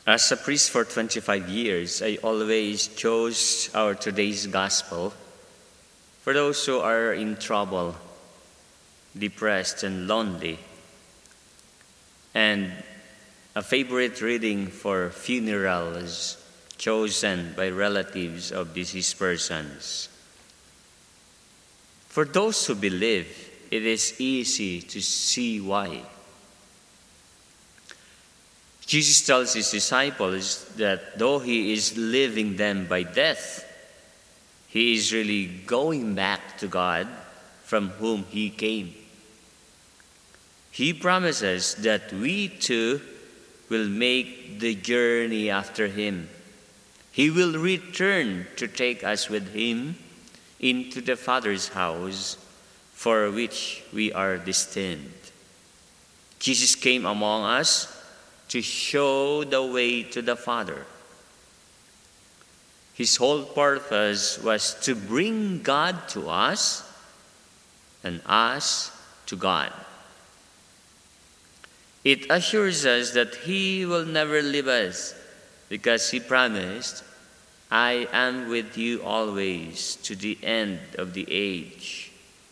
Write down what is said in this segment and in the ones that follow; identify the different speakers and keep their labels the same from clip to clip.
Speaker 1: As a priest for 25 years, I always chose our today's gospel for those who are in trouble, depressed, and lonely, and a favorite reading for funerals chosen by relatives of deceased persons. For those who believe, it is easy to see why. Jesus tells his disciples that though he is leaving them by death, he is really going back to God from whom he came. He promises that we too will make the journey after him. He will return to take us with him into the Father's house for which we are destined. Jesus came among us to show the way to the Father. His whole purpose was to bring God to us and us to God. It assures us that he will never leave us because he promised, "I am with you always to the end of the age."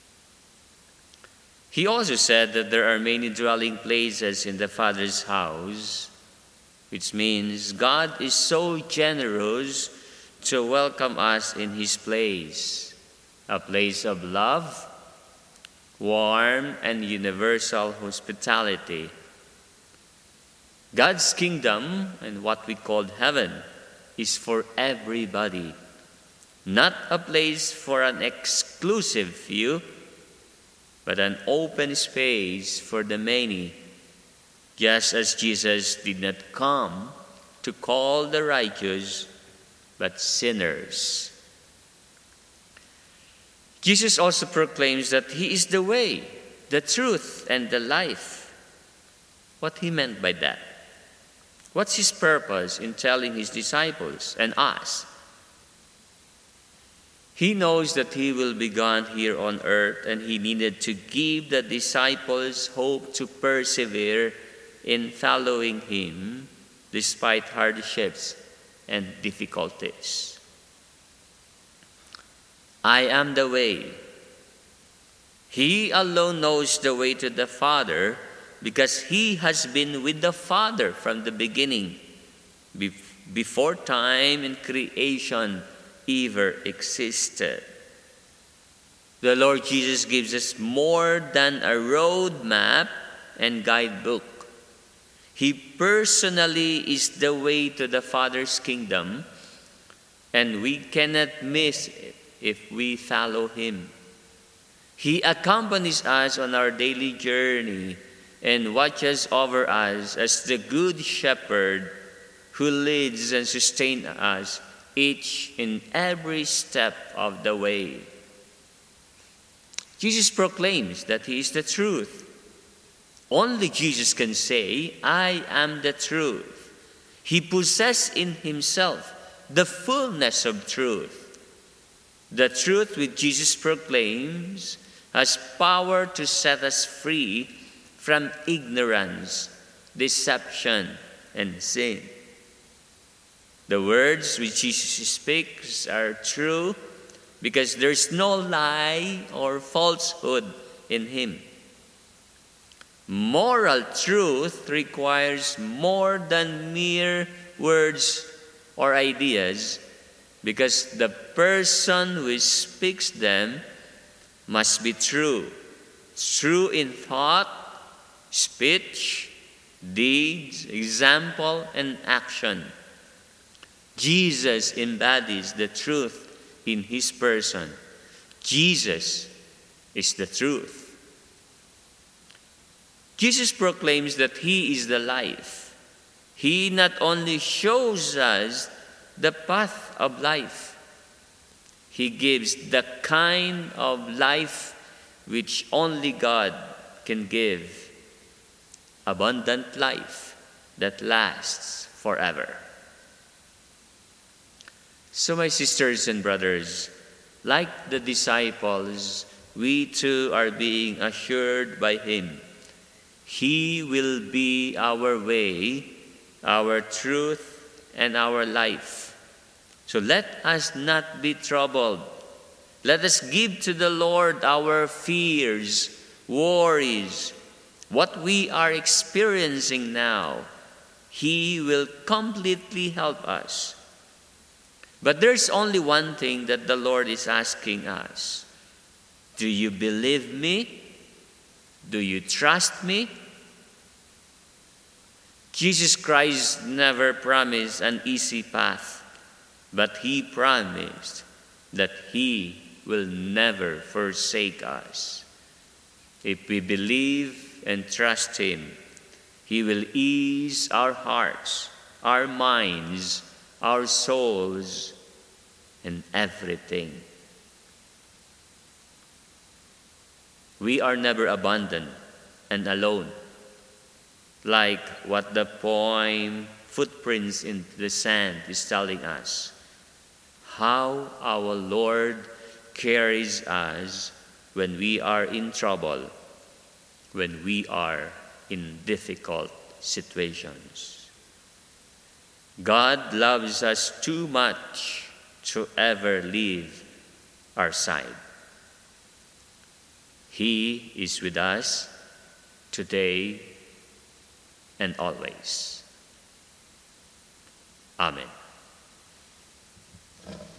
Speaker 1: He also said that there are many dwelling places in the Father's house, which means God is so generous to welcome us in his place, a place of love, warm and universal hospitality. God's kingdom, and what we call heaven, is for everybody, not a place for an exclusive few, but an open space for the many, just as Jesus did not come to call the righteous, but sinners. Jesus also proclaims that he is the way, the truth, and the life. What he meant by that? What's his purpose in telling his disciples and us? He knows that he will be gone here on earth, and he needed to give the disciples hope to persevere in following him despite hardships and difficulties. I am the way. He alone knows the way to the Father because he has been with the Father from the beginning, before time and creation ever existed. The Lord Jesus gives us more than a roadmap and guidebook. He personally is the way to the Father's kingdom, and we cannot miss it if we follow him. He accompanies us on our daily journey and watches over us as the good shepherd who leads and sustains us each and every step of the way. Jesus proclaims that he is the truth. Only Jesus can say, "I am the truth." He possesses in himself the fullness of truth. The truth which Jesus proclaims has power to set us free from ignorance, deception, and sin. The words which Jesus speaks are true because there's no lie or falsehood in him. Moral truth requires more than mere words or ideas because the person who speaks them must be true. True in thought, speech, deeds, example, and action. Jesus embodies the truth in his person. Jesus is the truth. Jesus proclaims that he is the life. He not only shows us the path of life, he gives the kind of life which only God can give, abundant life that lasts forever. So my sisters and brothers, like the disciples, we too are being assured by him. He will be our way our truth, and our life. So let us not be troubled. Let us give to the Lord our fears, worries, what we are experiencing now. He will completely help us. But there's only one thing that the Lord is asking us. Do you believe me? Do you trust me? Jesus Christ never promised an easy path, but He promised that He will never forsake us. If we believe and trust Him, He will ease our hearts, our minds, our souls, and everything. We are never abandoned and alone, like what the poem Footprints in the Sand is telling us. How our Lord carries us when we are in trouble, when we are in difficult situations. God loves us too much to ever leave our side. He is with us today and always. Amen.